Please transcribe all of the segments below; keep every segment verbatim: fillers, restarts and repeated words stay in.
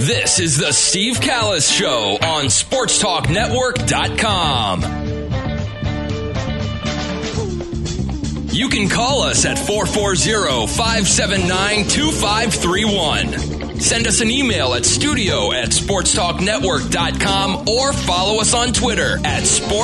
This is the Steve Callis Show on sports talk network dot com. You can call us at four four zero, five seven nine, two five three one. Send us an email at studio at sports talk network dot com or follow us on Twitter at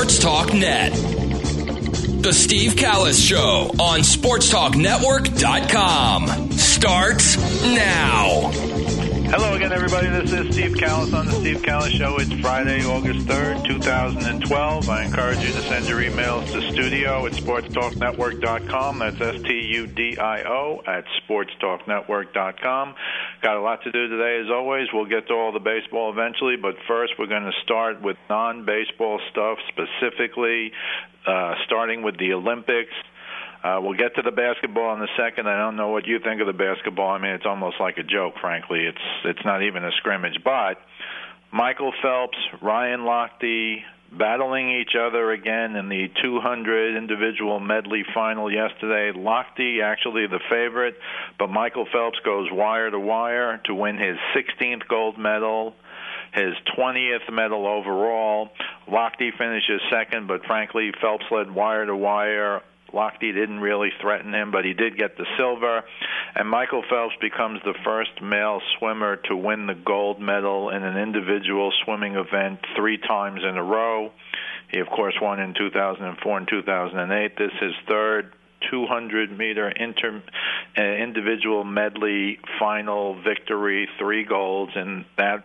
SportsTalkNet. The Steve Callis Show on sports talk network dot com starts now. Hello again, everybody. This is Steve Callis on the Steve Callis Show. It's Friday, August third, two thousand twelve. I encourage you to send your emails to studio at sports talk network dot com. That's S T U D I O at sports talk network dot com. Got a lot to do today, as always. We'll get to all the baseball eventually, but first we're going to start with non-baseball stuff, specifically uh, starting with the Olympics. Uh, we'll get to the basketball in a second. I don't know what you think of the basketball. I mean, it's almost like a joke, frankly. It's it's not even a scrimmage. But Michael Phelps, Ryan Lochte battling each other again in the two hundred individual medley final yesterday. Lochte actually the favorite, but Michael Phelps goes wire to wire to win his sixteenth gold medal, his twentieth medal overall. Lochte finishes second, but frankly, Phelps led wire to wire. Lochte didn't really threaten him, but he did get the silver. And Michael Phelps becomes the first male swimmer to win the gold medal in an individual swimming event three times in a row. He, of course, won in two thousand four and two thousand eight. This is his third two hundred meter inter, uh, individual medley final victory, three golds in that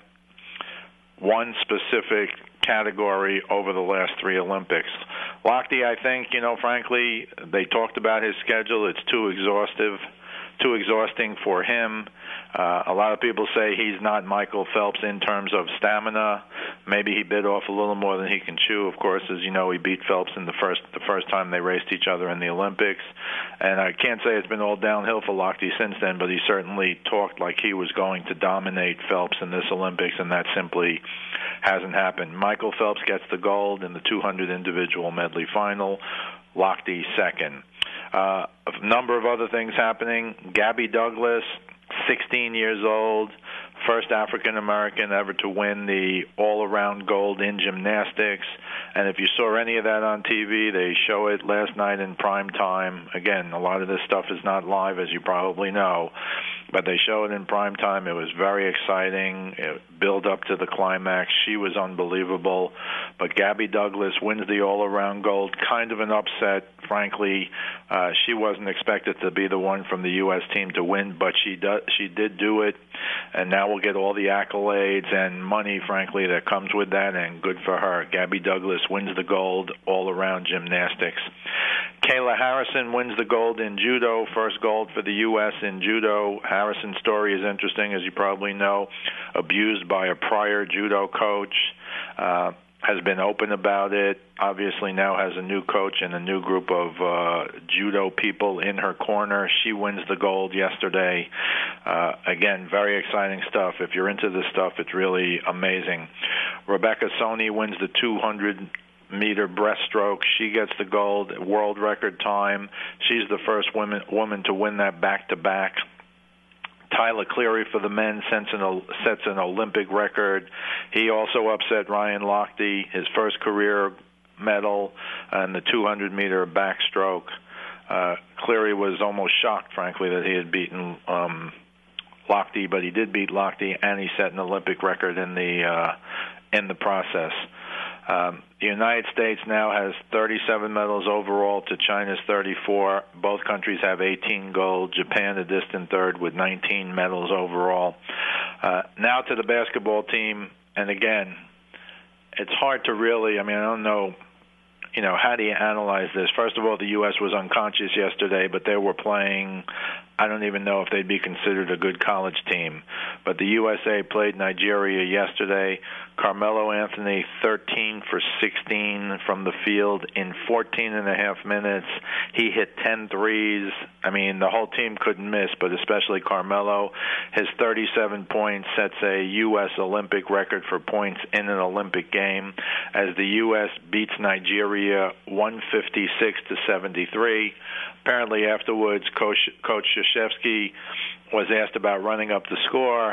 one specific category over the last three Olympics. Lochte, I think, you know, frankly, they talked about his schedule. It's too exhaustive, too exhausting for him. Uh, a lot of people say he's not Michael Phelps in terms of stamina. Maybe he bit off a little more than he can chew. Of course, as you know, he beat Phelps in the first the first time they raced each other in the Olympics. And I can't say it's been all downhill for Lochte since then, but he certainly talked like he was going to dominate Phelps in this Olympics, and that simply hasn't happened. Michael Phelps gets the gold in the two hundred individual medley final. Lochte second. Uh, a number of other things happening. Gabby Douglas, sixteen years old, first African-American ever to win the all-around gold in gymnastics. And if you saw any of that on T V, they show it last night in prime time. Again, a lot of this stuff is not live, as you probably know, but they show it in prime time. It was very exciting. It built up to the climax. She was unbelievable. But Gabby Douglas wins the all-around gold. Kind of an upset, frankly. Uh, she wasn't expected to be the one from the U S team to win, but she do, she did do it. And now we'll get all the accolades and money, frankly, that comes with that, and good for her. Gabby Douglas wins the gold all-around gymnastics. Kayla Harrison wins the gold in judo, first gold for the U S in judo. Harrison's story is interesting, as you probably know. Abused by a prior judo coach, uh, has been open about it, obviously now has a new coach and a new group of uh, judo people in her corner. She wins the gold yesterday. Uh, again, very exciting stuff. If you're into this stuff, it's really amazing. Rebecca Soni wins the two hundred meter breaststroke. She gets the gold, world record time. She's the first woman, woman to win that back-to-back. Tyler Cleary for the men sets an, sets an Olympic record. He also upset Ryan Lochte, his first career medal in the two hundred meter backstroke. Uh, Cleary was almost shocked, frankly, that he had beaten um, Lochte, but he did beat Lochte, and he set an Olympic record in the uh, in the process. Um, the United States now has thirty-seven medals overall to China's thirty-four. Both countries have eighteen gold. Japan, a distant third, with nineteen medals overall. Uh, now to the basketball team, and again, it's hard to really, I mean, I don't know, you know, how do you analyze this? First of all, the U S was unconscious yesterday, but they were playing, I don't even know if they'd be considered a good college team. But the U S A played Nigeria yesterday. Carmelo Anthony, thirteen for sixteen from the field in fourteen and a half minutes. He hit ten threes. I mean, the whole team couldn't miss, but especially Carmelo. His thirty-seven points sets a U S Olympic record for points in an Olympic game, as the U S beats Nigeria one fifty-six to seventy-three. Apparently afterwards, Coach, Coach Krzyzewski was asked about running up the score,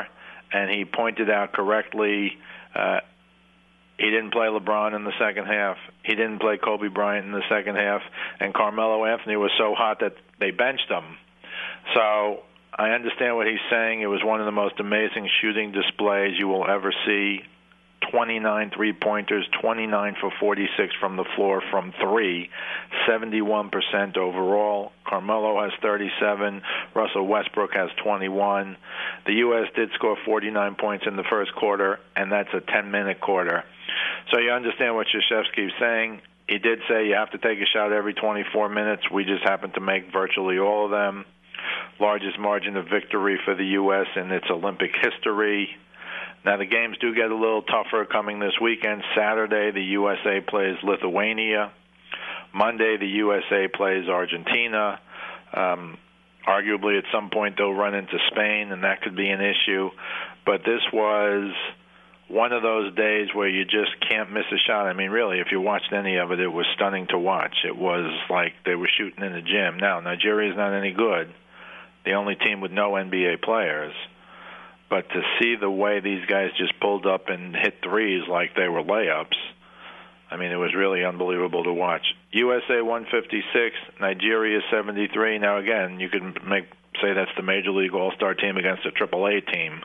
and he pointed out correctly uh, he didn't play LeBron in the second half. He didn't play Kobe Bryant in the second half, and Carmelo Anthony was so hot that they benched him. So I understand what he's saying. It was one of the most amazing shooting displays you will ever see. twenty-nine three-pointers, twenty-nine for forty-six from the floor from three, seventy-one percent overall. Carmelo has thirty-seven. Russell Westbrook has twenty-one. The U S did score forty-nine points in the first quarter, and that's a ten-minute quarter. So you understand what Krzyzewski's saying. He did say you have to take a shot every twenty-four minutes. We just happened to make virtually all of them. Largest margin of victory for the U S in its Olympic history. Now, the games do get a little tougher coming this weekend. Saturday, the U S A plays Lithuania. Monday, the U S A plays Argentina. Um, arguably, at some point, they'll run into Spain, and that could be an issue. But this was one of those days where you just can't miss a shot. I mean, really, if you watched any of it, it was stunning to watch. It was like they were shooting in the gym. Now, Nigeria's not any good. The only team with no N B A players. But to see the way these guys just pulled up and hit threes like they were layups, I mean, it was really unbelievable to watch. U S A one fifty-six, Nigeria seventy-three. Now, again, you can make say that's the Major League All-Star team against a triple A team.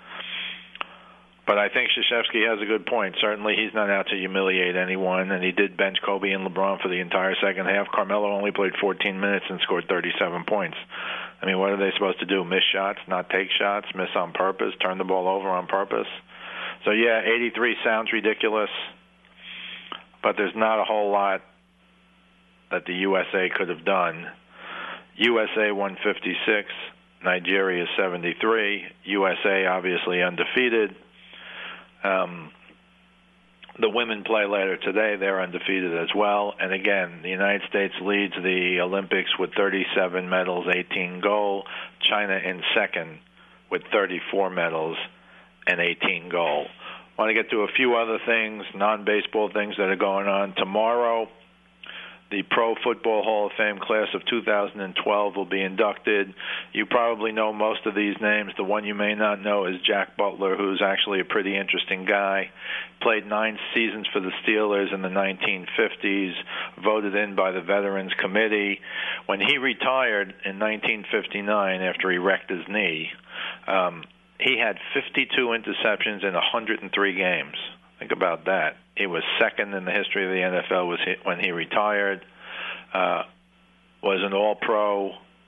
But I think Krzyzewski has a good point. Certainly he's not out to humiliate anyone, and he did bench Kobe and LeBron for the entire second half. Carmelo only played fourteen minutes and scored thirty-seven points. I mean, what are they supposed to do? Miss shots, not take shots, miss on purpose, turn the ball over on purpose? So, yeah, eighty-three sounds ridiculous, but there's not a whole lot that the U S A could have done. U S A one fifty-six, Nigeria seventy-three, U S A obviously undefeated. Um, the women play later today. They're undefeated as well. And again, the United States leads the Olympics with thirty-seven medals, eighteen gold. China in second with thirty-four medals and eighteen gold. I want to get to a few other things, non-baseball things that are going on. Tomorrow, the Pro Football Hall of Fame class of two thousand twelve will be inducted. You probably know most of these names. The one you may not know is Jack Butler, who's actually a pretty interesting guy. Played nine seasons for the Steelers in the nineteen fifties, voted in by the Veterans Committee. When he retired in nineteen fifty-nine after he wrecked his knee, um, he had fifty-two interceptions in one hundred three games. Think about that. He was second in the history of the N F L was when he retired. Uh, was an All-Pro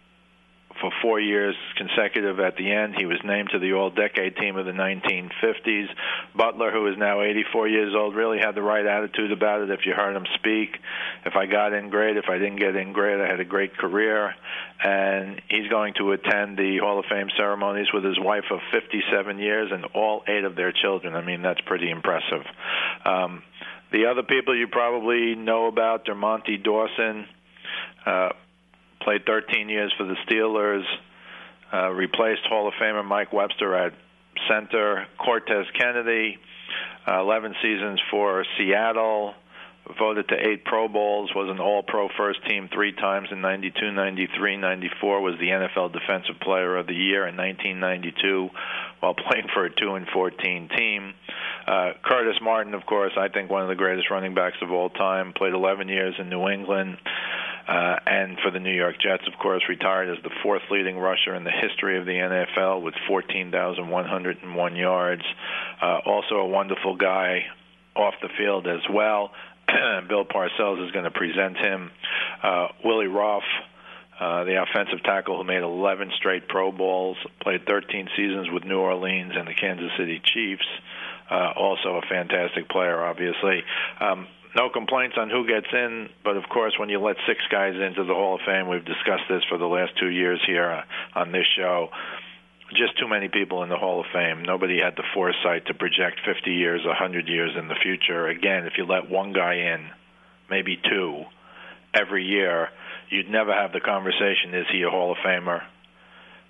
for four years consecutive at the end. He was named to the All-Decade team of the nineteen fifties. Butler, who is now eighty-four years old, really had the right attitude about it if you heard him speak. If I got in, great. If I didn't get in, great. I had a great career. And he's going to attend the Hall of Fame ceremonies with his wife of fifty-seven years and all eight of their children. I mean, that's pretty impressive. Um, the other people you probably know about, Dermontti Dawson, uh, played thirteen years for the Steelers, uh, replaced Hall of Famer Mike Webster at center. Cortez Kennedy, uh, eleven seasons for Seattle, voted to eight Pro Bowls, was an All-Pro first team three times in ninety-two, ninety-three, ninety-four, was the N F L Defensive Player of the Year in nineteen ninety-two while playing for a two and fourteen team. Uh, Curtis Martin, of course, I think one of the greatest running backs of all time, played eleven years in New England. Uh, and for the New York Jets, of course, retired as the fourth leading rusher in the history of the N F L with fourteen thousand one hundred one yards. Uh, also a wonderful guy off the field as well. Bill Parcells is going to present him. Uh, Willie Roff, uh, the offensive tackle who made eleven straight Pro Bowls, played thirteen seasons with New Orleans and the Kansas City Chiefs. Uh, also a fantastic player, obviously. Um, No complaints on who gets in, but of course when you let six guys into the Hall of Fame, we've discussed this for the last two years here on this show, just too many people in the Hall of Fame. Nobody had the foresight to project fifty years, one hundred years in the future. Again, if you let one guy in, maybe two, every year, you'd never have the conversation, is he a Hall of Famer?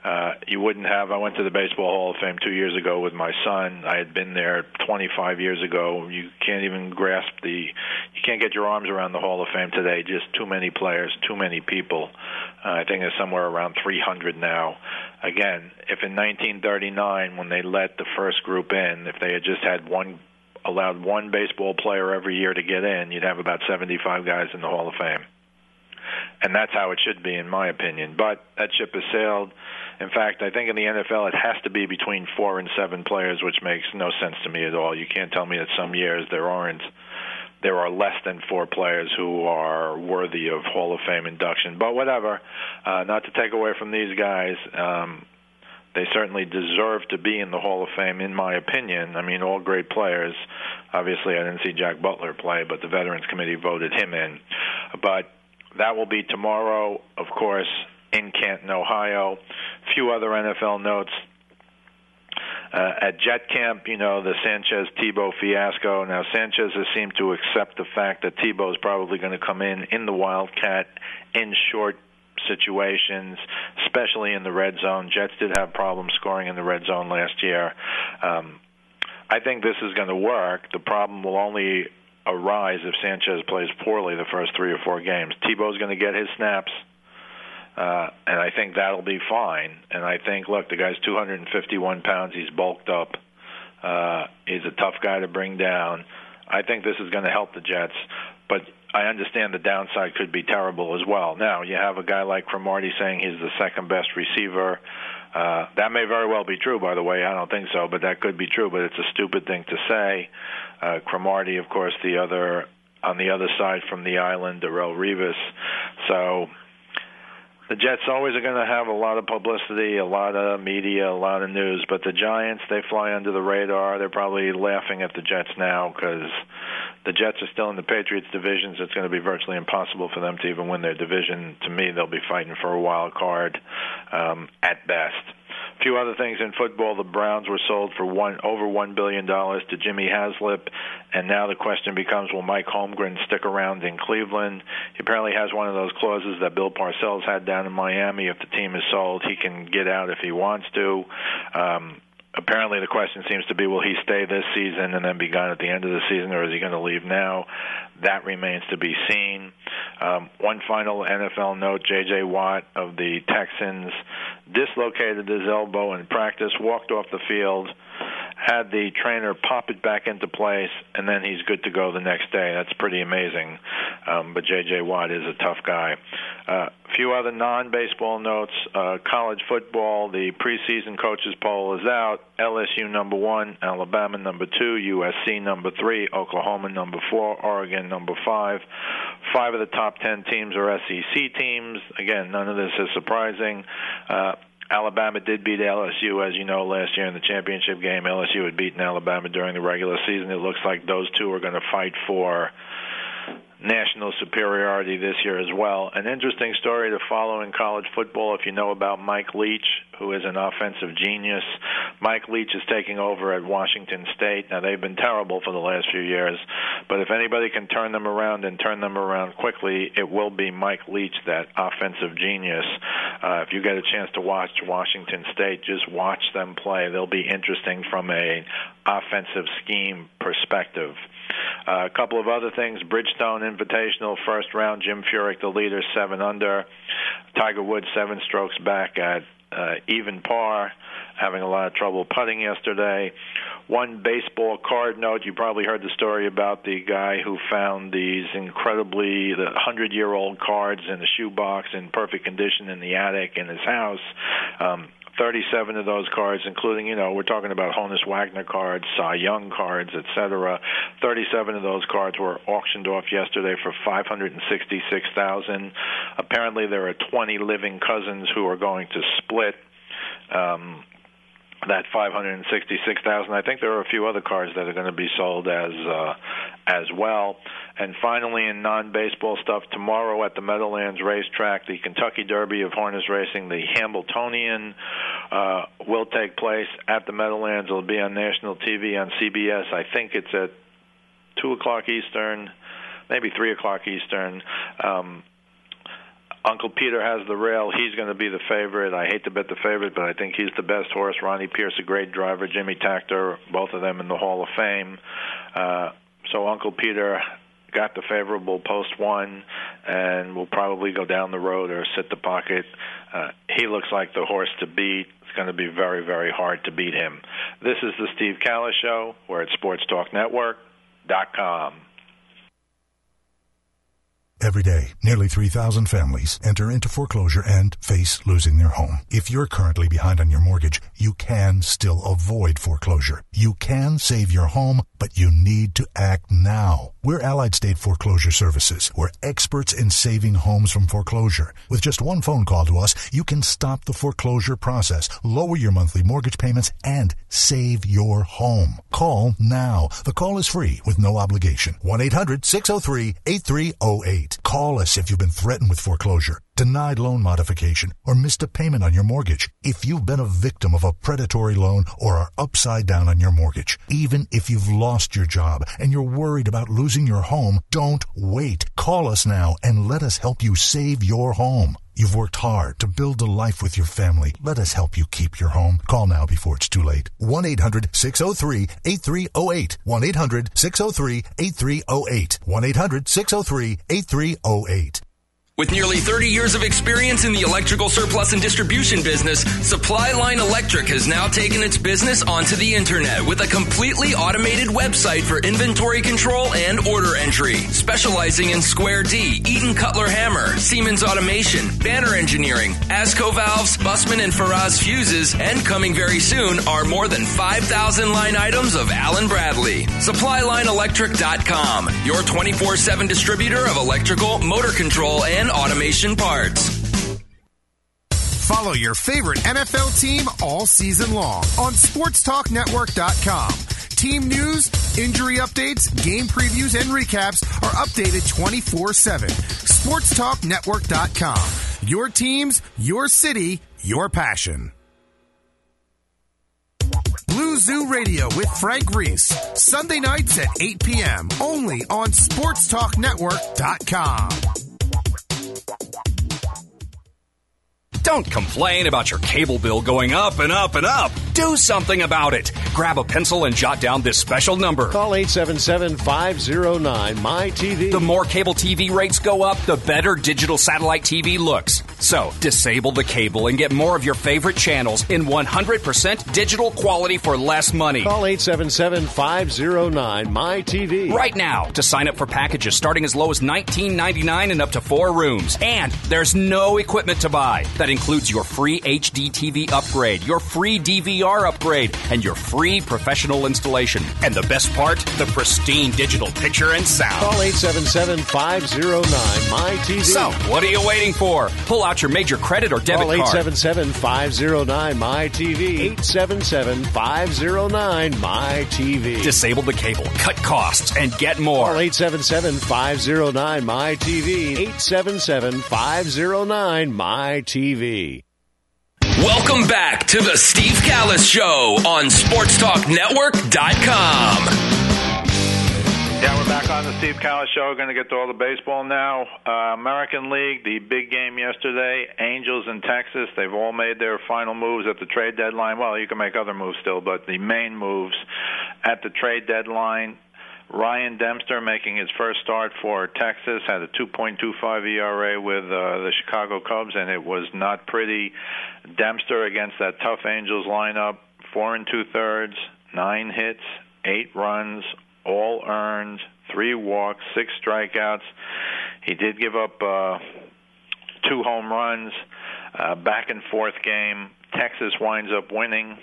Uh, you wouldn't have. I went to the Baseball Hall of Fame two years ago with my son. I had been there twenty-five years ago. You can't even grasp the, you can't get your arms around the Hall of Fame today. Just too many players, too many people. Uh, I think it's somewhere around three hundred now. Again, if in nineteen thirty-nine, when they let the first group in, if they had just had one, allowed one baseball player every year to get in, you'd have about seventy-five guys in the Hall of Fame. And that's how it should be, in my opinion. But that ship has sailed. In fact, I think in the N F L it has to be between four and seven players, which makes no sense to me at all. You can't tell me that some years there aren't. There are less than four players who are worthy of Hall of Fame induction. But whatever, uh, not to take away from these guys, um, they certainly deserve to be in the Hall of Fame, in my opinion. I mean, all great players. Obviously, I didn't see Jack Butler play, but the Veterans Committee voted him in. But that will be tomorrow, of course, in Canton, Ohio. A few other N F L notes. Uh, at Jet Camp, you know, the Sanchez-Tebow fiasco. Now, Sanchez has seemed to accept the fact that Tebow is probably going to come in in the Wildcat in short situations, especially in the red zone. Jets did have problems scoring in the red zone last year. Um, I think this is going to work. The problem will only arise if Sanchez plays poorly the first three or four games. Tebow's going to get his snaps, uh, and I think that'll be fine. And I think, look, the guy's two hundred fifty-one pounds. He's bulked up. Uh, he's a tough guy to bring down. I think this is going to help the Jets, but I understand the downside could be terrible as well. Now, you have a guy like Cromartie saying he's the second-best receiver. Uh, that may very well be true, by the way. I don't think so, but that could be true. But it's a stupid thing to say. Uh, Cromartie, of course, the other on the other side from the island, Darrelle Revis. So the Jets always are going to have a lot of publicity, a lot of media, a lot of news. But the Giants, they fly under the radar. They're probably laughing at the Jets now because the Jets are still in the Patriots divisions. It's going to be virtually impossible for them to even win their division. To me, they'll be fighting for a wild card um, at best. A few other things in football. The Browns were sold for one over one billion dollars to Jimmy Haslip, and now the question becomes, will Mike Holmgren stick around in Cleveland? He apparently has one of those clauses that Bill Parcells had down in Miami. If the team is sold, he can get out if he wants to. Um, Apparently the question seems to be, will he stay this season and then be gone at the end of the season, or is he going to leave now? That remains to be seen. Um, one final N F L note, J J. Watt of the Texans dislocated his elbow in practice, walked off the field, had the trainer pop it back into place, and then he's good to go the next day. That's pretty amazing. Um, but J J. Watt is a tough guy. Uh, a few other non-baseball notes. Uh, college football, the preseason coaches poll is out. L S U number one, Alabama number two, U S C number three, Oklahoma number four, Oregon number five. Five of the top ten teams are S E C teams. Again, none of this is surprising. Uh, Alabama did beat L S U, as you know, last year in the championship game. L S U had beaten Alabama during the regular season. It looks like those two are going to fight for national superiority this year as well. An interesting story to follow in college football, if you know about Mike Leach, who is an offensive genius. Mike Leach is taking over at Washington State. Now, they've been terrible for the last few years, but if anybody can turn them around and turn them around quickly, it will be Mike Leach, that offensive genius. Uh, if you get a chance to watch Washington State, just watch them play. They'll be interesting from an offensive scheme perspective. Uh, a couple of other things. Bridgestone Invitational, first round, Jim Furyk, the leader, seven under. Tiger Woods, seven strokes back at uh, even par, having a lot of trouble putting yesterday. One baseball card note, you probably heard the story about the guy who found these incredibly the hundred-year-old cards in a shoebox in perfect condition in the attic in his house. Um, thirty-seven of those cards, including, you know, we're talking about Honus Wagner cards, Cy Young cards, et cetera. thirty-seven of those cards were auctioned off yesterday for five hundred sixty-six thousand dollars. Apparently there are twenty living cousins who are going to split um, that five hundred sixty-six thousand dollars. I think there are a few other cards that are going to be sold as uh, as well. And finally, in non-baseball stuff, tomorrow at the Meadowlands Racetrack, the Kentucky Derby of harness racing, the Hambletonian, uh, will take place at the Meadowlands. It'll be on national T V on C B S. I think it's at two o'clock Eastern, maybe three o'clock Eastern. Um, Uncle Peter has the rail. He's going to be the favorite. I hate to bet the favorite, but I think he's the best horse. Ronnie Pierce, a great driver. Jimmy Takter, both of them in the Hall of Fame. Uh, so Uncle Peter got the favorable post one and will probably go down the road or sit the pocket. Uh, he looks like the horse to beat. It's going to be very, very hard to beat him. This is the Steve Callis Show. We're at sports talk network dot com. Every day, nearly three thousand families enter into foreclosure and face losing their home. If you're currently behind on your mortgage, you can still avoid foreclosure. You can save your home, but you need to act now. We're Allied State Foreclosure Services. We're experts in saving homes from foreclosure. With just one phone call to us, you can stop the foreclosure process, lower your monthly mortgage payments, and save your home. Call now. The call is free with no obligation. one eight hundred six oh three eight three oh eight. Call us if you've been threatened with foreclosure, denied loan modification, or missed a payment on your mortgage. If you've been a victim of a predatory loan or are upside down on your mortgage, even if you've lost your job and you're worried about losing your home, don't wait. Call us now and let us help you save your home. You've worked hard to build a life with your family. Let us help you keep your home. Call now before it's too late. one eight hundred six oh three eight three oh eight. one eight hundred six oh three eight three oh eight. one eight hundred six oh three eight three oh eight. With nearly thirty years of experience in the electrical surplus and distribution business, Supply Line Electric has now taken its business onto the internet with a completely automated website for inventory control and order entry. Specializing in Square D, Eaton Cutler Hammer, Siemens Automation, Banner Engineering, ASCO Valves, Bussman and Faraz Fuses, and coming very soon are more than five thousand line items of Allen Bradley. Supply Line Electric dot com, your twenty-four seven distributor of electrical, motor control, and automation parts. Follow your favorite N F L team all season long on sports talk network dot com. Team news, injury updates, game previews, and recaps are updated twenty-four seven. sports talk network dot com. Your teams, your city, your passion. Blue Zoo Radio with Frank Reese. Sunday nights at eight p.m. only on sports talk network dot com. Don't complain about your cable bill going up and up and up. Do something about it. Grab a pencil and jot down this special number. Call eight seven seven, five oh nine, M Y T V. The more cable T V rates go up, the better digital satellite T V looks. So, disable the cable and get more of your favorite channels in one hundred percent digital quality for less money. Call eight seven seven, five oh nine, M Y T V. Right now to sign up for packages starting as low as nineteen ninety-nine and up to four rooms. And there's no equipment to buy. That includes your free H D T V upgrade, your free D V R upgrade, and your free professional installation. And the best part, the pristine digital picture and sound. Call eight seven seven, five oh nine, M Y T V. So, what are you waiting for? Pull out your major credit or debit Call card. eight seven seven, five oh nine, M Y T V. eight seven seven, five oh nine, M Y T V. Disable the cable, cut costs, and get more. Call eight seven seven, five oh nine, M Y T V. eight seven seven, five oh nine, M Y T V. Welcome back to the Steve Callis Show on sports talk network dot com. Yeah, we're back on the Steve Callis Show. We're going to get to all the baseball now. Uh, American League, the big game yesterday, Angels in Texas. They've all made their final moves at the trade deadline. Well, you can make other moves still, but the main moves at the trade deadline. Ryan Dempster making his first start for Texas, had a two point two five E R A with uh, the Chicago Cubs, and it was not pretty. Dempster against that tough Angels lineup, four and two-thirds, nine hits, eight runs, all earned, three walks, six strikeouts. He did give up uh, two home runs, uh, back-and-forth game. Texas winds up winning.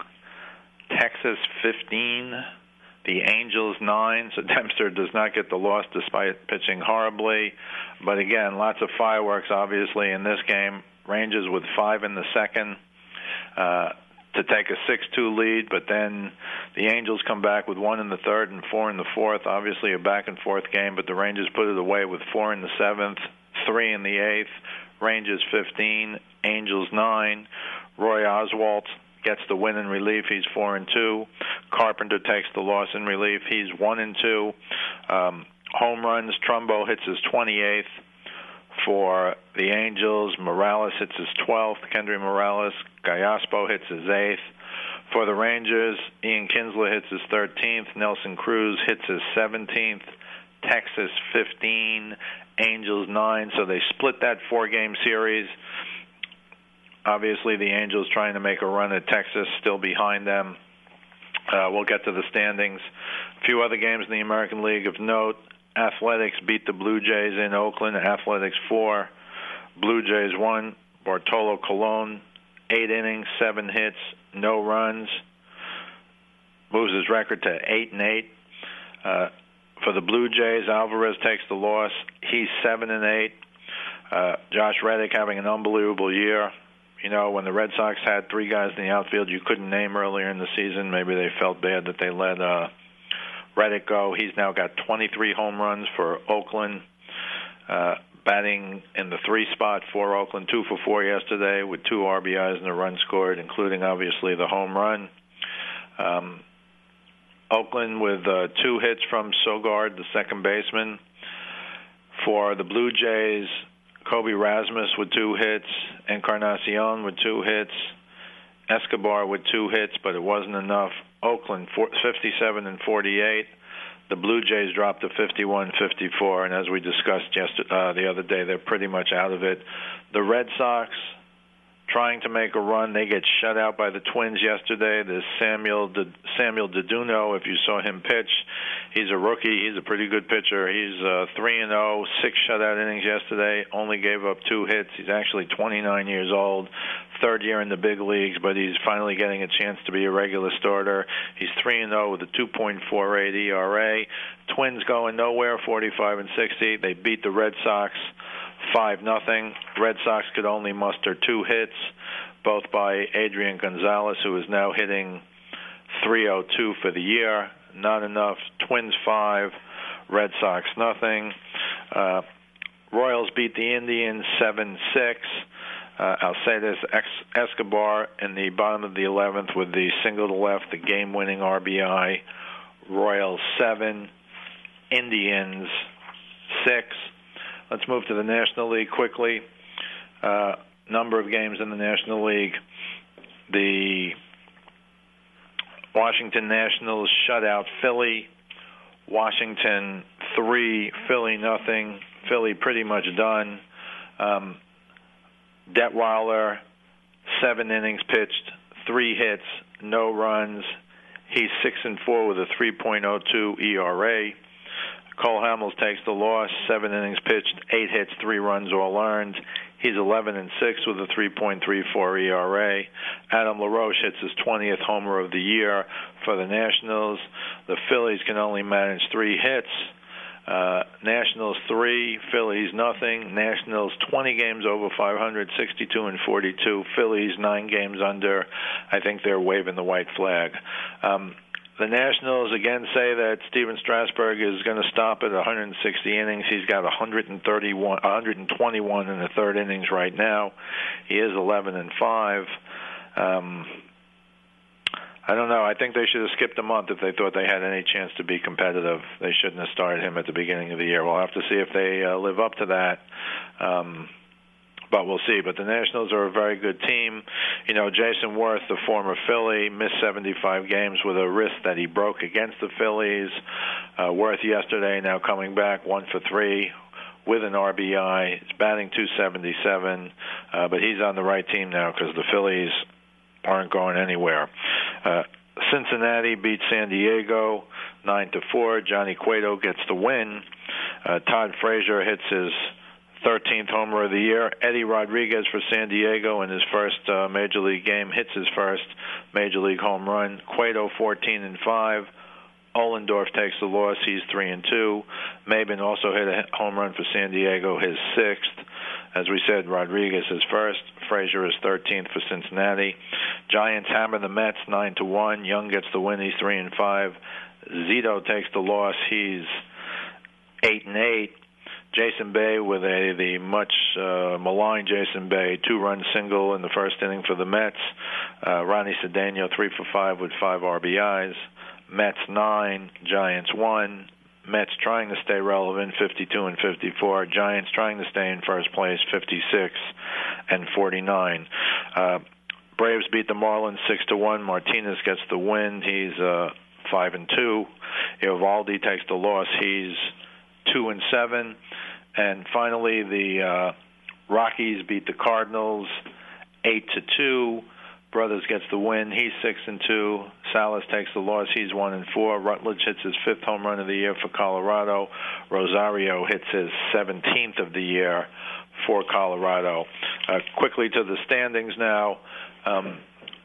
Texas fifteen. The Angels nine, so Dempster does not get the loss despite pitching horribly. But again, lots of fireworks obviously in this game. Rangers with five in the second uh, to take a six two lead, but then the Angels come back with one in the third and four in the fourth. Obviously a back-and-forth game, but the Rangers put it away with four in the seventh, three in the eighth. Rangers fifteen, Angels nine. Roy Oswalt gets the win in relief. He's four and two. Carpenter takes the loss in relief. He's one and two. Um, home runs. Trumbo hits his twenty-eighth. For the Angels, Morales hits his twelfth. Kendry Morales. Gallaspo hits his eighth. For the Rangers, Ian Kinsler hits his thirteenth. Nelson Cruz hits his seventeenth. Texas fifteen. Angels nine. So they split that four-game series. Obviously, the Angels trying to make a run at Texas, still behind them. Uh, we'll get to the standings. A few other games in the American League of note. Athletics beat the Blue Jays in Oakland. Athletics four. Blue Jays one. Bartolo Colon, eight innings, seven hits, no runs. Moves his record to eight and eight. Uh, for the Blue Jays, Alvarez takes the loss. He's seven and eight. Uh, Josh Reddick having an unbelievable year. You know, when the Red Sox had three guys in the outfield you couldn't name earlier in the season, maybe they felt bad that they let uh, Reddick go. He's now got twenty-three home runs for Oakland, uh, batting in the three spot for Oakland, two for four yesterday with two R B Is and a run scored, including, obviously, the home run. Um, Oakland with uh, two hits from Sogard, the second baseman. For the Blue Jays, Kobe Rasmus with two hits, Encarnacion with two hits, Escobar with two hits, but it wasn't enough. Oakland fifty-seven and forty-eight. The Blue Jays dropped to fifty-one fifty-four, and as we discussed yesterday, uh, the other day, they're pretty much out of it. The Red Sox trying to make a run. They get shut out by the Twins yesterday. There's Samuel De, Samuel DeDuno. If you saw him pitch, he's a rookie. He's a pretty good pitcher. He's uh, three and oh, six shutout innings yesterday. Only gave up two hits. He's actually twenty-nine years old, third year in the big leagues, but he's finally getting a chance to be a regular starter. He's three and oh with a two point four eight E R A. Twins going nowhere, forty-five and sixty. They beat the Red Sox five nothing. Red Sox could only muster two hits, both by Adrian Gonzalez, who is now hitting three oh two for the year. Not enough. Twins five, Red Sox nothing. Uh, Royals beat the Indians seven six. Uh, I'll say this, Escobar in the bottom of the eleventh with the single to left, the game-winning R B I. Royals seven, Indians six. Let's move to the National League quickly. Uh, number of games in the National League. The Washington Nationals shut out Philly. Washington three, Philly nothing. Philly pretty much done. Um, Detweiler, seven innings pitched, three hits, no runs. He's six and four with a three point oh two E R A. Cole Hamels takes the loss, seven innings pitched, eight hits, three runs all earned. He's eleven and six with a three point three four E R A. Adam LaRoche hits his twentieth homer of the year for the Nationals. The Phillies can only manage three hits. Uh, Nationals three, Phillies nothing. Nationals twenty games over five hundred, sixty-two and forty-two. Phillies nine games under. I think they're waving the white flag. Um, The Nationals again say that Steven Strasburg is going to stop at one hundred sixty innings. He's got one hundred thirty-one, one hundred twenty-one in the third innings right now. He is eleven and five. Um, I don't know. I think they should have skipped a month if they thought they had any chance to be competitive. They shouldn't have started him at the beginning of the year. We'll have to see if they uh, live up to that. Um, But we'll see. But the Nationals are a very good team. You know, Jason Worth, the former Philly, missed seventy-five games with a wrist that he broke against the Phillies. Uh, Worth yesterday now coming back, one for three with an R B I. He's batting two seventy-seven, uh, but he's on the right team now because the Phillies aren't going anywhere. Uh, Cincinnati beats San Diego nine to four. Johnny Cueto gets the win. Uh, Todd Frazier hits his thirteenth homer of the year. Eddie Rodriguez for San Diego in his first uh, Major League game hits his first Major League home run. Cueto fourteen and five. Ollendorf takes the loss. He's three and two. Maben also hit a home run for San Diego, his sixth. As we said, Rodriguez is first. Frazier is thirteenth for Cincinnati. Giants hammer the Mets nine to one. Young gets the win. He's three and five. Zito takes the loss. He's eight and eight. Jason Bay with a the much uh, maligned Jason Bay two-run single in the first inning for the Mets. Uh, Ronnie Cedeno three for five with five R B Is. Mets nine, Giants one. Mets trying to stay relevant, fifty-two and fifty-four. Giants trying to stay in first place, fifty-six and forty-nine. Uh, Braves beat the Marlins six to one. Martinez gets the win. He's uh, five and two. Eovaldi takes the loss. He's two and seven. And finally, the uh, Rockies beat the Cardinals eight to two. Brothers gets the win. He's six and two. Salas takes the loss. He's one and four. Rutledge hits his fifth home run of the year for Colorado. Rosario hits his seventeenth of the year for Colorado. Uh, quickly to the standings now. Um,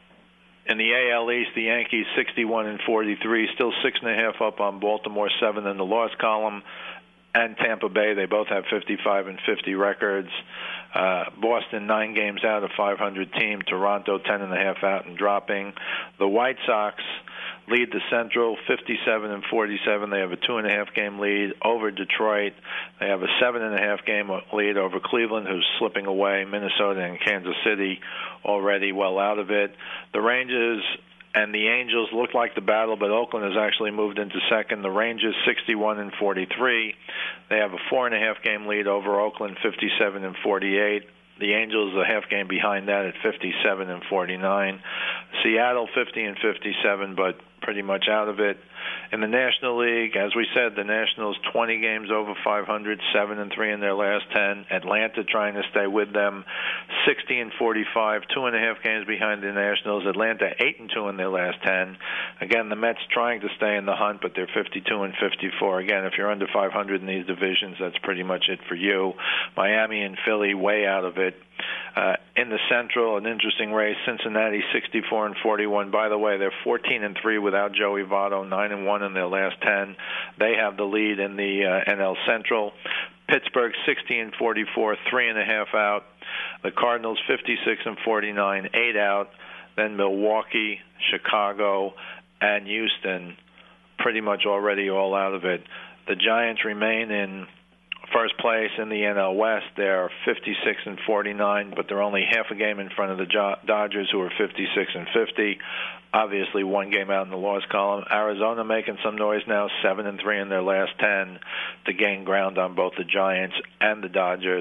in the A L East, the Yankees sixty-one and forty-three, still six and a half up on Baltimore, seven in the loss column, and Tampa Bay. They both have fifty-five and fifty records. Uh, Boston nine games out, a five hundred team. Toronto ten and a half out and dropping. The White Sox lead the Central fifty-seven and forty-seven. They have a two and a half game lead over Detroit. They have a seven and a half game lead over Cleveland, who's slipping away. Minnesota and Kansas City already well out of it. The Rangers and the Angels look like the battle, but Oakland has actually moved into second. The Rangers sixty-one and forty-three. They have a four and a half game lead over Oakland, fifty-seven and forty-eight. The Angels a half game behind that at fifty-seven and forty-nine. Seattle fifty and fifty-seven, but pretty much out of it. In the National League, as we said, the Nationals twenty games over five hundred, seven and three in their last ten. Atlanta trying to stay with them, sixty and forty-five, two and a half games behind the Nationals. Atlanta eight and two in their last ten. Again, the Mets trying to stay in the hunt, but they're fifty-two and fifty-four. Again, if you're under five hundred in these divisions, that's pretty much it for you. Miami and Philly way out of it. Uh, in the Central, an interesting race. Cincinnati sixty-four and forty-one. By the way, they're fourteen and three without Joey Votto, nine and one in their last ten. They have the lead in the uh, N L Central. Pittsburgh sixty and forty-four, three and a half out. The Cardinals fifty-six and forty-nine, eight out. Then Milwaukee, Chicago, and Houston, pretty much already all out of it. The Giants remain in first place in the N L West. They're fifty-six and forty-nine, but they're only half a game in front of the Dodgers, who are fifty-six and fifty. Obviously, one game out in the loss column. Arizona making some noise now, seven and three in their last ten, to gain ground on both the Giants and the Dodgers.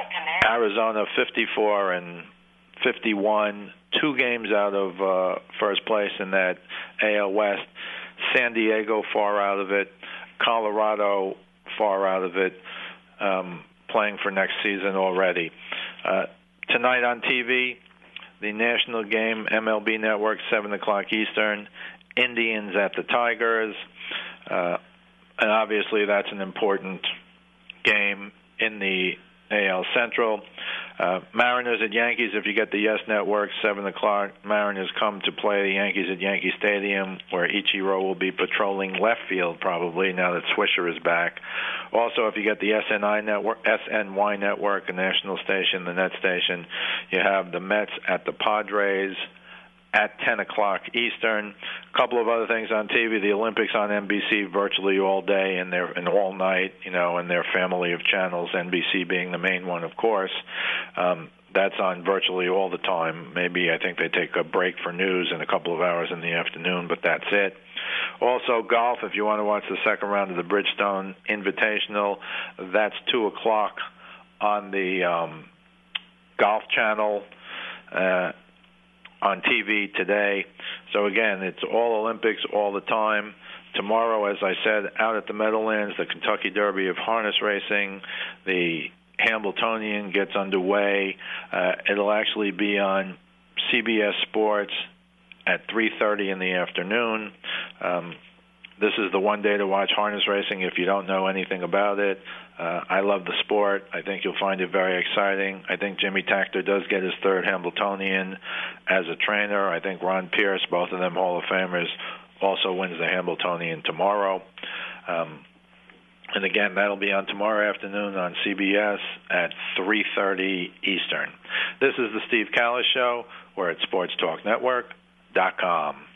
Arizona fifty-four and fifty-one, two games out of uh, first place in that A L West. San Diego far out of it. Colorado far out of it. Um, playing for next season already. Uh, tonight on T V, the national game, M L B Network, seven o'clock Eastern, Indians at the Tigers. Uh, and obviously that's an important game in the A L Central. Uh, Mariners at Yankees, if you get the Yes Network, seven o'clock. Mariners come to play the Yankees at Yankee Stadium, where Ichiro will be patrolling left field probably now that Swisher is back. Also, if you get the S N I network, S N Y Network, a national station, the net station, you have the Mets at the Padres at ten o'clock Eastern. A couple of other things on T V. The Olympics on N B C virtually all day and their and all night, you know, and their family of channels, N B C being the main one, of course. Um, that's on virtually all the time. Maybe I think they take a break for news in a couple of hours in the afternoon, but that's it. Also, golf, if you want to watch the second round of the Bridgestone Invitational, that's two o'clock on the um, Golf Channel. Uh, on T V today. So again, it's all Olympics all the time. Tomorrow, as I said, out at the Meadowlands, the Kentucky Derby of harness racing, the Hambletonian gets underway. Uh, it'll actually be on C B S Sports at three thirty in the afternoon. Um, this is the one day to watch harness racing if you don't know anything about it. Uh, I love the sport. I think you'll find it very exciting. I think Jimmy Takter does get his third Hambletonian as a trainer. I think Ron Pierce, both of them Hall of Famers, also wins the Hambletonian tomorrow. Um, and again, that'll be on tomorrow afternoon on C B S at three thirty Eastern. This is the Steve Callis Show. We're at sports talk network dot com.